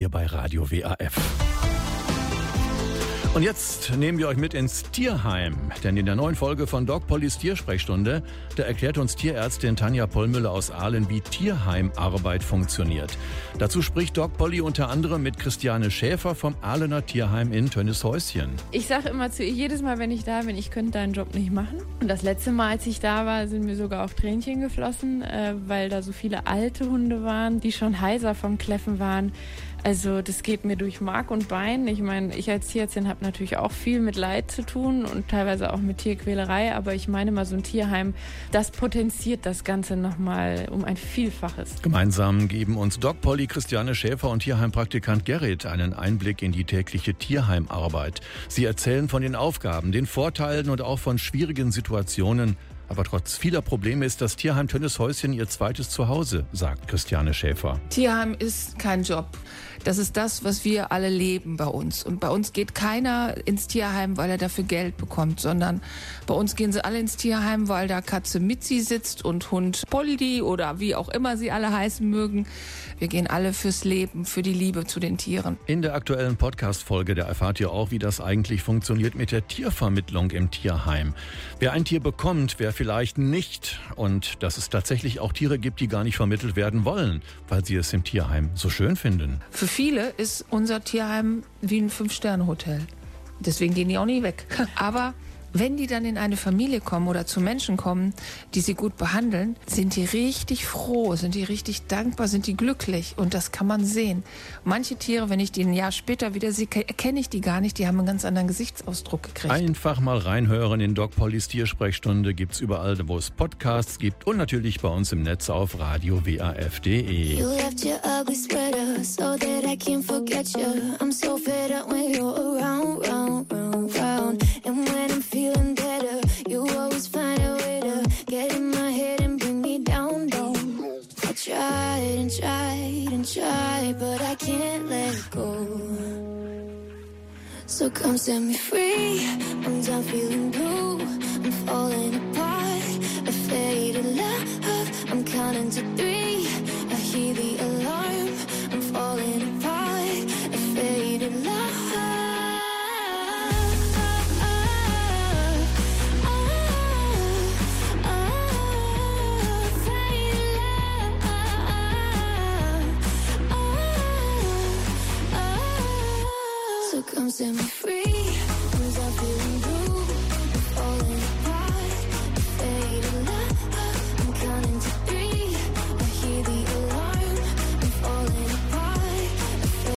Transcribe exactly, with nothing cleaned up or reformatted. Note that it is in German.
hier bei Radio W A F. Und jetzt nehmen wir euch mit ins Tierheim, denn in der neuen Folge von Doc Pollys Tiersprechstunde, da erklärt uns Tierärztin Tanja Pollmüller aus Aalen, wie Tierheimarbeit funktioniert. Dazu spricht Doc Polly unter anderem mit Christiane Schäfer vom Ahlener Tierheim in Tönnieshäuschen. Ich sage immer zu ihr, jedes Mal, wenn ich da bin, ich könnte deinen Job nicht machen. Und das letzte Mal, als ich da war, sind mir sogar auch Tränchen geflossen, äh, weil da so viele alte Hunde waren, die schon heiser vom Kläffen waren. Also das geht mir durch Mark und Bein. Ich meine, ich als Tierärztin habe natürlich auch viel mit Leid zu tun und teilweise auch mit Tierquälerei. Aber ich meine mal, so ein Tierheim, das potenziert das Ganze nochmal um ein Vielfaches. Gemeinsam geben uns Doc Polly, Christiane Schäfer und Tierheimpraktikant Gerrit einen Einblick in die tägliche Tierheimarbeit. Sie erzählen von den Aufgaben, den Vorteilen und auch von schwierigen Situationen. Aber trotz vieler Probleme ist das Tierheim Tönnieshäuschen ihr zweites Zuhause, sagt Christiane Schäfer. Tierheim ist kein Job. Das ist das, was wir alle leben bei uns. Und bei uns geht keiner ins Tierheim, weil er dafür Geld bekommt, sondern bei uns gehen sie alle ins Tierheim, weil da Katze Mitzi sitzt und Hund Poldi oder wie auch immer sie alle heißen mögen. Wir gehen alle fürs Leben, für die Liebe zu den Tieren. In der aktuellen Podcast-Folge, da erfahrt ihr auch, wie das eigentlich funktioniert mit der Tiervermittlung im Tierheim. Wer ein Tier bekommt, wer vielleicht nicht. Und dass es tatsächlich auch Tiere gibt, die gar nicht vermittelt werden wollen, weil sie es im Tierheim so schön finden. Für viele ist unser Tierheim wie ein Fünf-Sterne-Hotel. Deswegen gehen die auch nie weg. Aber wenn die dann in eine Familie kommen oder zu Menschen kommen, die sie gut behandeln, sind die richtig froh, sind die richtig dankbar, sind die glücklich. Und das kann man sehen. Manche Tiere, wenn ich die ein Jahr später wieder sehe, erkenne ich die gar nicht. Die haben einen ganz anderen Gesichtsausdruck gekriegt. Einfach mal reinhören in Doc Pollys Tiersprechstunde. Gibt's überall, wo es Podcasts gibt. Und natürlich bei uns im Netz auf radio w a f punkt d e. You left your ugly sweater so that I can't forget you. I'm so fed up when you're around, round, round, round. And when I'm feeling better, you always find a way to get in my head and bring me down, down. I tried and tried and tried, but I can't let go. So come set me free. I'm done feeling blue. I'm falling apart. A faded love. I'm counting to three. I hear the alarm. I'm falling apart. A faded love. Come set me free.